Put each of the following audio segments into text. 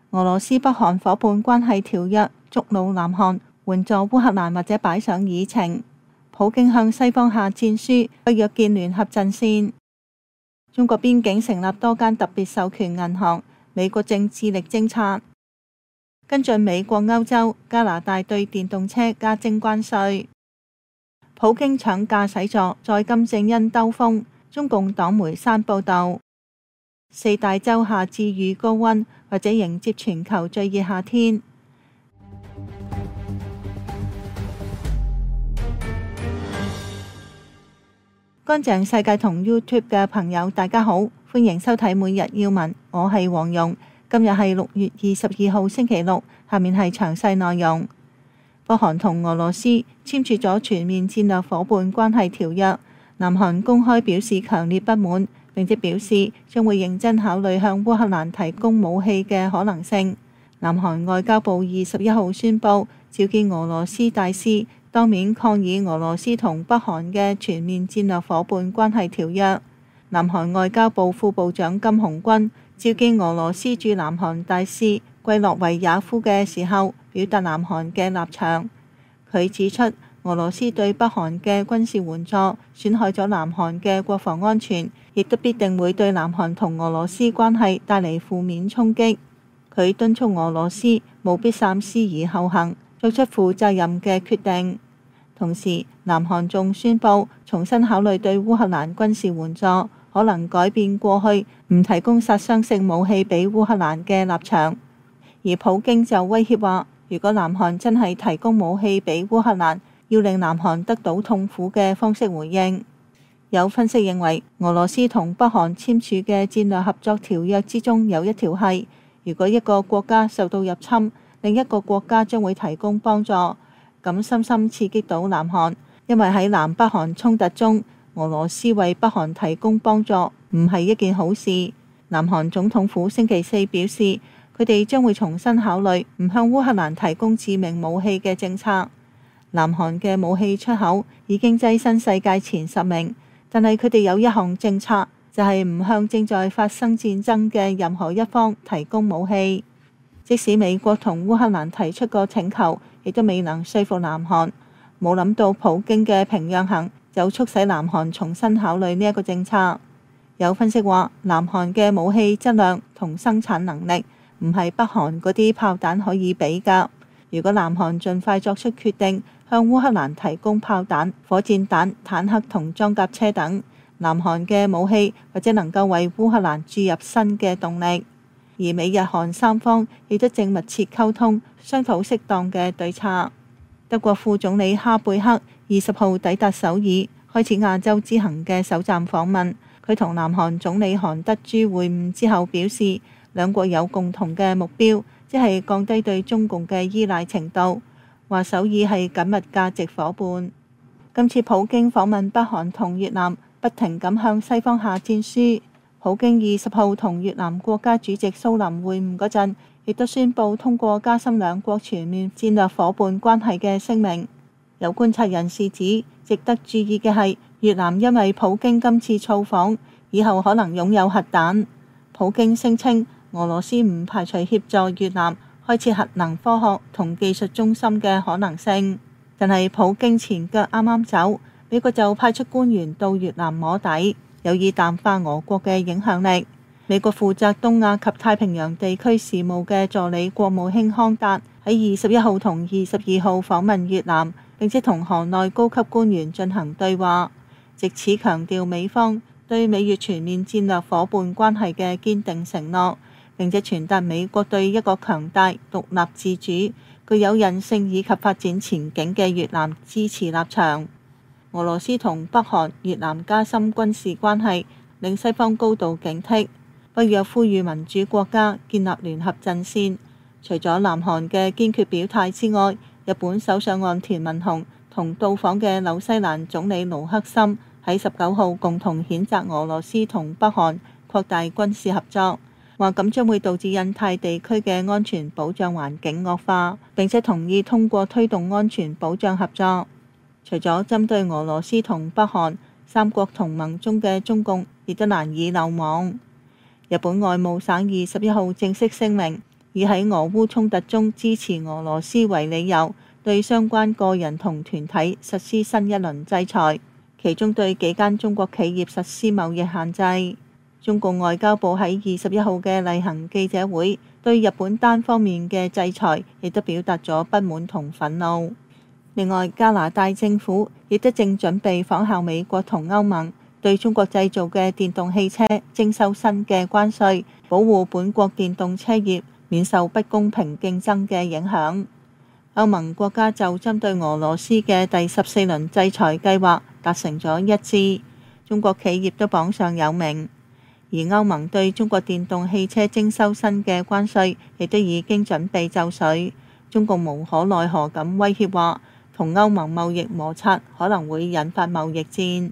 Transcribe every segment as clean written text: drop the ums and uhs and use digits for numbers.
俄羅斯北韓伙伴關係條約觸怒南韓，援助烏克蘭或者擺上議程。普京向西方下戰書，不約見聯合陣線。中國邊境成立多間特別授權銀行，美國正致力偵察。跟進美國、歐洲、加拿大對電動車加徵關稅。普京搶駕駛座，載金正恩兜風。中共黨媒山報導。四大洲夏至預高溫，或者迎接全球最熱夏天。乾淨世界同 YouTube 嘅朋友，大家好，歡迎收睇每日要聞，我係黃蓉。今日係6月22號星期六，下面係詳細內容。北韓同俄羅斯簽署咗全面戰略夥伴關係條約，南韓公開表示強烈不滿，並且表示將會認真考慮向烏克蘭提供武器嘅可能性。南韓外交部21號宣布召見俄羅斯大使，當面抗議俄羅斯同北韓嘅全面戰略夥伴關係條約。南韓外交部副部長金鴻鈞召見俄羅斯駐南韓大使季洛維亞夫嘅時候，表達南韓嘅立場。佢指出，俄羅斯對北韓嘅軍事援助損害咗南韓嘅國防安全，亦都必定會對南韓同俄羅斯關係帶嚟負面衝擊。佢敦促俄羅斯務必三思而後行，作出負責任嘅決定。同時，南韓仲宣布重新考慮對烏克蘭軍事援助，可能改變過去唔提供殺傷性武器俾烏克蘭嘅立場。而普京就威脅話，如果南韓真係提供武器俾烏克蘭，要令南韓得到痛苦嘅方式回應。有分析認為，俄羅斯同北韓簽署嘅戰略合作條約之中有一條係，如果一個國家受到入侵，另一個國家將會提供幫助。咁深深刺激到南韓，因為喺南北韓衝突中，俄羅斯為北韓提供幫助唔係一件好事。南韓總統府星期四表示，佢哋將會重新考慮唔向烏克蘭提供致命武器嘅政策。南韓嘅武器出口已經躋身世界前10名，但係佢哋有一項政策，就係唔向正在發生戰爭嘅任何一方提供武器。即使美國同烏克蘭提出過請求，亦都未能說服南韓。冇諗到普京嘅平壤行就促使南韓重新考慮呢一個政策。有分析話，南韓嘅武器質量同生產能力唔係北韓嗰啲炮彈可以比較。如果南韓盡快作出決定，向烏克蘭提供炮彈、火箭彈、坦克同裝甲車等，南韓嘅武器或者能夠為烏克蘭注入新嘅動力。而美日韓三方亦都正密切溝通，商討適當嘅對策。德國副總理哈貝克20號抵達首爾，開始亞洲之行嘅首站訪問。佢同南韓總理韓德洙會晤之後表示，兩國有共同嘅目標，即係降低對中共嘅依賴程度。話首爾係緊密價值夥伴。今次普京訪問北韓同越南，不停咁向西方下戰書。普京20號同越南國家主席蘇林會晤嗰陣，亦都宣布通過加深兩國全面戰略夥伴關係嘅聲明。有觀察人士指，值得注意嘅係，越南因為普京今次造訪，以後可能擁有核彈。普京聲稱，俄羅斯唔排除協助越南開設核能科學同技術中心嘅可能性。但係普京前腳啱啱走，美國就派出官員到越南摸底，有意淡化俄國嘅影響力。美國負責東亞及太平洋地區事務嘅助理國務卿康達喺21號同22號訪問越南，並且同河內高級官員進行對話，藉此強調美方對美越全面戰略夥伴關係嘅堅定承諾，並且傳達美國對一個強大、獨立自主、具有韌性以及發展前景嘅越南支持立場。俄羅斯同北韓、越南加深軍事關係，令西方高度警惕。北約呼籲民主國家建立聯合陣線。除咗南韓嘅堅決表態之外，日本首相岸田文雄同到訪嘅紐西蘭總理盧克森喺19號共同譴責俄羅斯同北韓擴大軍事合作，話咁將會導致印太地區嘅安全保障環境惡化，並且同意通過推動安全保障合作。除咗針對俄羅斯同北韓，三國同盟中嘅中共亦都難以漏網。日本外務省21號正式聲明， 以喺俄烏衝突中支持俄羅斯為理由，對相關個人同團體實施新一輪制裁，其中對幾間中國企業實施貿易限制。中共外交部喺21號嘅例行記者會，對日本單方面嘅制裁亦都表達咗不滿同憤怒。另外，加拿大政府亦都正準備仿效美國同歐盟，對中國製造嘅電動汽車徵收新嘅關稅，保護本國電動車業免受不公平競爭嘅影響。歐盟國家就針對俄羅斯嘅第14輪制裁計劃達成咗一致，中國企業都榜上有名。而歐盟對中國電動汽車徵收新嘅關稅，亦都已經準備就緒。中共無可奈何咁威脅話，同歐盟貿易摩擦可能會引發貿易戰。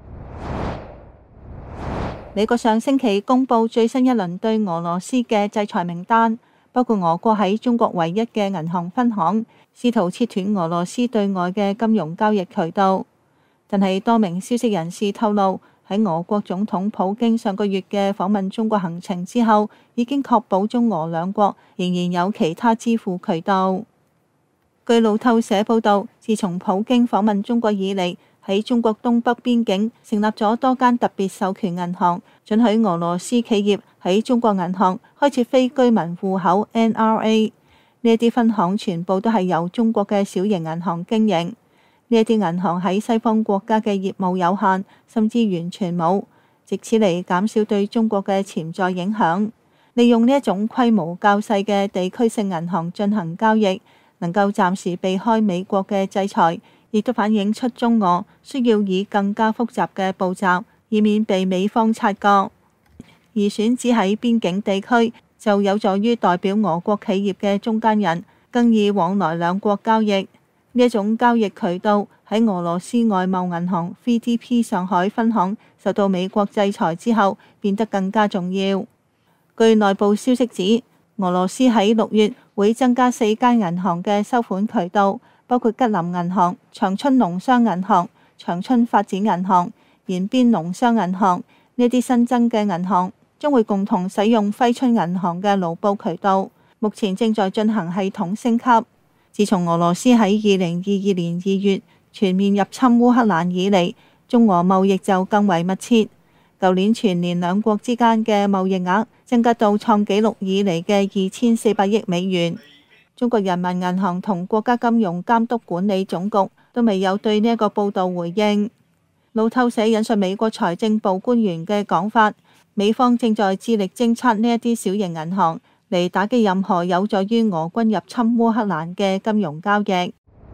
美國上星期公布最新一輪對俄羅斯嘅制裁名單，包括俄國喺中國唯一嘅銀行分行，試圖切斷俄羅斯對外嘅金融交易渠道。但係多名消息人士透露，喺俄國總統普京上個月嘅訪問中國行程之後，已經確保中俄兩國仍然有其他支付渠道。據路透社報導，自從普京訪問中國以嚟，喺中國東北邊境成立咗多間特別授權銀行，准許俄羅斯企業喺中國銀行開設非居民戶口 NRA。呢一啲分行全部都係由中國嘅小型銀行經營。呢一啲銀行喺西方國家嘅業務有限，甚至完全冇，藉此嚟減少對中國嘅潛在影響。利用呢一種規模較細嘅地區性銀行進行交易，能夠暫時避開美國嘅制裁，亦都反映出中俄需要以更加複雜嘅步驟，以免被美方察覺。而選址喺邊境地區，就有助於代表俄國企業嘅中間人更易往來兩國交易。呢一種交易渠道喺俄羅斯外貿銀行 VTB 上海分行受到美國制裁之後，變得更加重要。據內部消息指，俄羅斯喺6月會增加4間銀行嘅收款渠道，包括吉林銀行、長春農商銀行、長春發展銀行、延邊農商銀行。呢啲新增嘅銀行將會共同使用揮春銀行嘅盧布渠道，目前正在進行系統升級。自從俄羅斯喺2022年2月全面入侵烏克蘭以嚟，中俄貿易就更為密切。舊年全年兩國之間嘅貿易額增加到創紀錄以嚟嘅2400億美元。中國人民銀行同國家金融監督管理總局都未有對呢一個報導回應。路透社引述美國財政部官員嘅講法，美方正在致力偵測呢一啲小型銀行，嚟打擊任何有助於俄軍入侵烏克蘭嘅金融交易。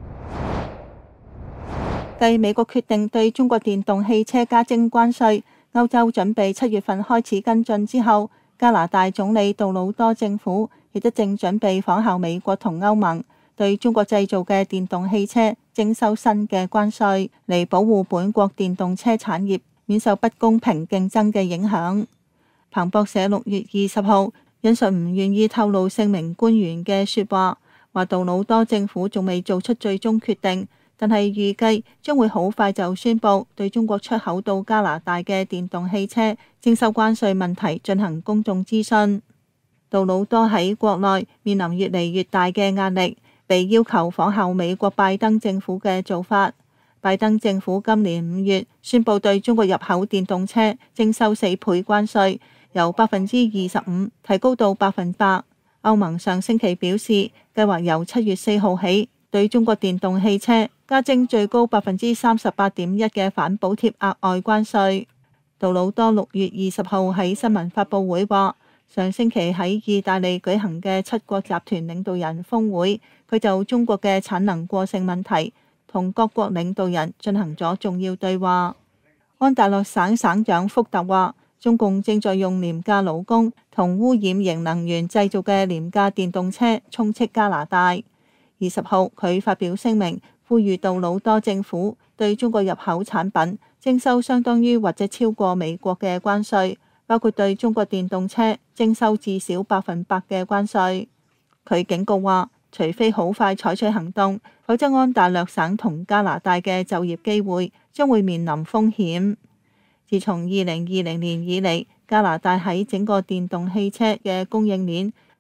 繼美國決定對中國電動汽車加徵關稅，歐洲準備7月份開始跟進之後，加拿大總理杜魯多政府亦都正準備仿效美國同歐盟，對中國製造嘅電動汽車徵收新嘅關稅，嚟保護本國電動車產業免受不公平競爭嘅影響。彭博社6月20號引述唔願意透露姓名官員嘅說話，話杜魯多政府仲未做出最終決定，但係預計將會好快就宣布對中國出口到加拿大嘅電動汽車徵收關稅問題進行公眾諮詢。杜魯多喺國內面臨越嚟越大嘅壓力，被要求仿效美國拜登政府嘅做法。拜登政府今年5月宣布對中國入口電動車徵收4倍關稅，由25%提高到8%。歐盟上星期表示，計劃由7月4號起對中國電動汽車加徵最高38.1%嘅反補貼額外關稅。杜魯多6月20號喺新聞發佈會話，上星期喺意大利舉行嘅7國集團領導人峰會，佢就中國嘅產能過剩問題同各國領導人進行咗重要對話。安大略省省長福特話，中共正在用廉價勞工同污染型能源製造嘅廉價電動車充斥加拿大。20號佢發表聲明，呼籲杜魯多政府對中國入口產品徵收相當於或者超過美國嘅關稅，包括對中國電動車徵收至少100%嘅關稅。佢警告話，除非好快採取行動，否則安大略省同加拿大嘅就業機會將會面臨風險。自從2020年以嚟，加拿大喺整個電動汽車嘅供應鏈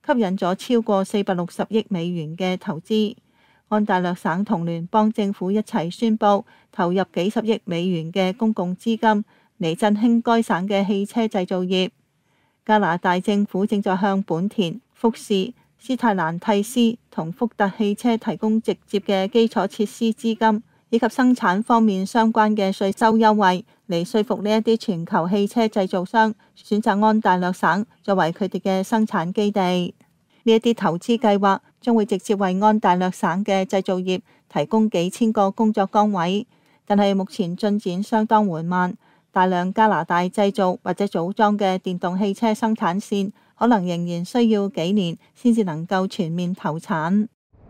吸引咗超過460億美元嘅投資。安大略省同聯邦政府一齊宣布投入幾十億美元嘅公共資金嚟振興該省嘅汽車製造業。加拿大政府正在向本田、福士、斯泰蘭蒂斯同福特汽車提供直接嘅基礎設施資金，以及生產方面相關嘅稅收優惠，嚟說服呢一啲全球汽車製造商選擇安大略省作為佢哋嘅生產基地。呢一啲投資計劃將會直接為安大略省嘅製造業提供幾千個工作崗位，但係目前進展相當緩慢。大量加拿大製造或者組裝嘅電動汽車生產線可能仍然需要幾年先至能夠全面投產。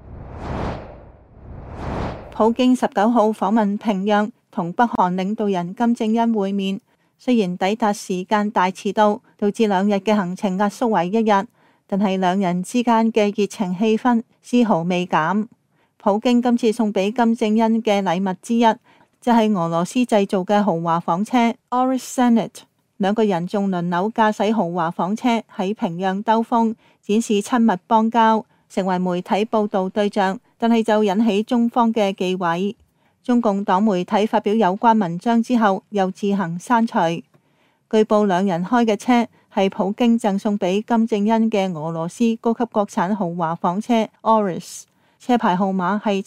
普京19號訪問平壤，同北韓領導人金正恩會面，雖然抵達時間大遲到，導致2日嘅行程壓縮為1日。但係兩人之間嘅熱情氣氛絲毫未減。普京今次送俾金正恩嘅禮物之一，就係俄羅斯製造嘅豪華房車 Aurus Senat。兩個人仲輪流駕駛豪華房車喺平壤兜風，展示親密邦交，成為媒體報導對象。但係就引起中方嘅忌諱。中共黨媒體發表有關文章之後，又自行刪除。據報兩人開嘅車係普京贈送俾金正恩嘅俄羅斯高級國產豪華房車 Aurus， 車牌號碼係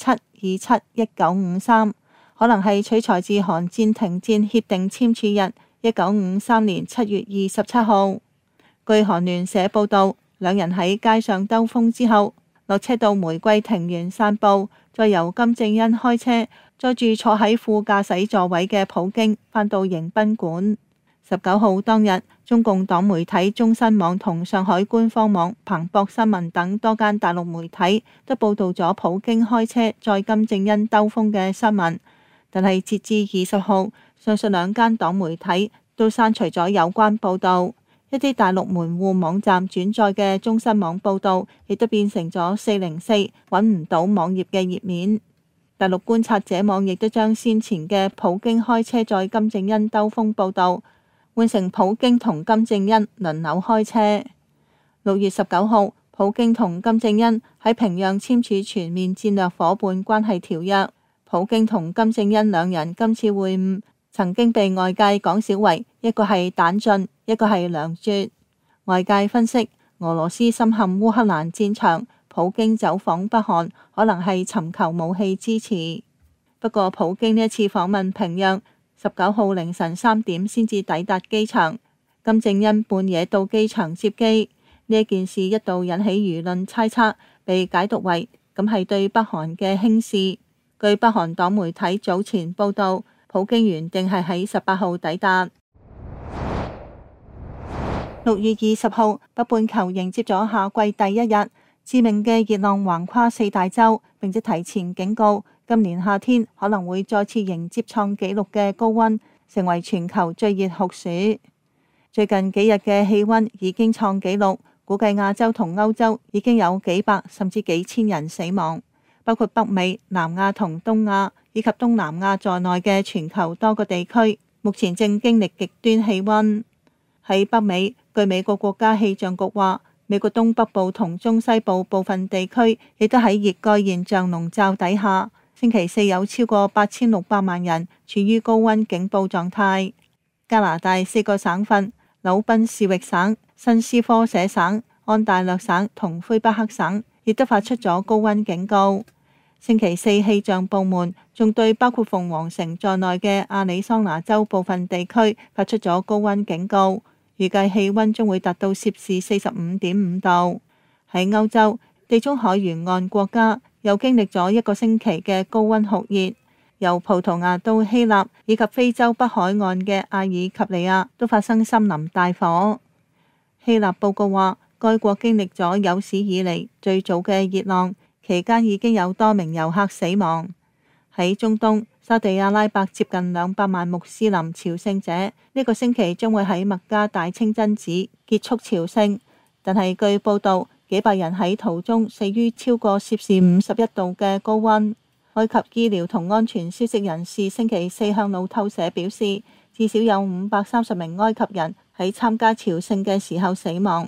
7271953，可能係取材自韓戰停戰協定簽署日1953年7月27號。據韓聯社報導，兩人喺街上兜風之後，落車到玫瑰庭園散步，再由金正恩開車載住坐喺副駕駛座位嘅普京返到迎賓館。19號當日，中共黨媒體中新網同上海官方網彭博新聞等多間大陸媒體都報導咗普京開車載金正恩兜風嘅新聞，但係截至20號，上述兩間黨媒體都刪除咗有關報導。一啲大陸門戶網站轉載嘅中新網報導，亦都變成咗404，揾唔到網頁嘅頁面。大陸觀察者網亦都將先前嘅普京開車載金正恩兜風報導換成普京同金正恩輪流開車。6月19號，普京同金正恩喺平壤簽署全面戰略夥伴關係條約。普京同金正恩兩人今次會晤曾經被外界講笑為一個係彈盡，一個係糧絕。外界分析，俄羅斯深陷烏克蘭戰場，普京走訪北韓可能係尋求武器支持。不過普京呢一次訪問平壤，19號凌晨3點先至抵達機場，金正恩半夜到機場接機。呢一件事一度引起輿論猜測，被解讀為咁係對北韓嘅輕視。據北韓黨媒體早前報導，普京原定係喺18號抵達。6月20號，北半球迎接咗夏季第一日，致命嘅熱浪橫跨4大洲，並且提前警告今年夏天可能會再次迎接創紀錄嘅高溫，成為全球最熱酷暑。最近幾日嘅氣溫已經創紀錄，估計亞洲同歐洲已經有幾百甚至幾千人死亡，包括北美、南亞同東亞以及東南亞在內嘅全球多個地區，目前正經歷極端氣溫。喺北美，據美國國家氣象局話，美國東北部同中西部部分地區亦都喺熱蓋現象籠罩底下。星期四有超過8600萬人處於高溫警報狀態。加拿大4個省份紐賓士域省、新斯科舍省、安大略省同魁北克省亦都發出咗高溫警告。星期四氣象部門仲對包括鳳凰城在內嘅亞利桑那州部分地區發出咗高溫警告，預計氣溫將會達到攝氏45.5度。喺歐洲，地中海沿岸國家又經歷咗1個星期嘅高溫酷熱，由葡萄牙到希臘以及非洲北海岸嘅阿爾及利亞都發生森林大火。希臘報告話，該國經歷咗有史以嚟最早嘅熱浪，期間已經有多名遊客死亡。喺中東，沙地阿拉伯接近200萬穆斯林朝聖者呢個星期將會喺麥加大清真寺結束朝聖，但係據報道，幾百人喺途中死於超過攝氏51度嘅高溫。埃及醫療同安全消息人士星期四向路透社表示，至少有530名埃及人喺參加朝聖嘅時候死亡。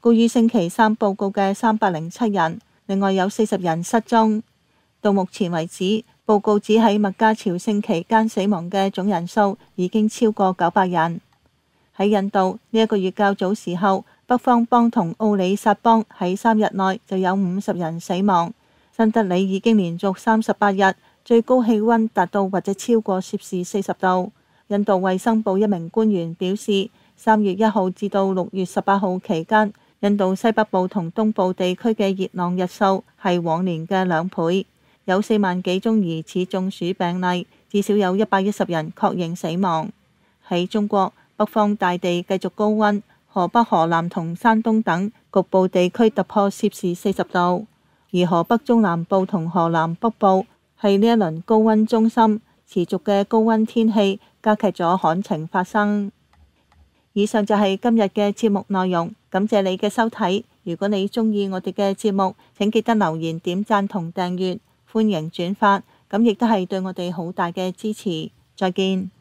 高於星期三報告嘅307人，另外有40人失蹤。到目前為止，報告只喺麥加朝聖期間死亡嘅總人數已經超過900人。喺印度呢一個月較早時候，北方邦同奧里薩邦喺3日內就有50人死亡。新德里已經連續38日最高氣溫達到或者超過攝氏40度。印度衛生部一名官員表示，3月1號至到6月18號期間，印度西北部同東部地區嘅熱浪日數係往年嘅2倍，有4萬幾宗疑似中暑病例，至少有110人確認死亡。喺中國，北方大地繼續高溫，河北、河南同山東等局部地區突破攝氏40度，而河北中南部同河南北部係呢一輪高溫中心，持續嘅高溫天氣加劇咗旱情發生。以上就係今日嘅節目內容，感謝你嘅收睇。如果你鍾意我哋嘅節目，請記得留言、點讚同訂閱，歡迎轉發，咁亦都係對我哋好大嘅支持。再見。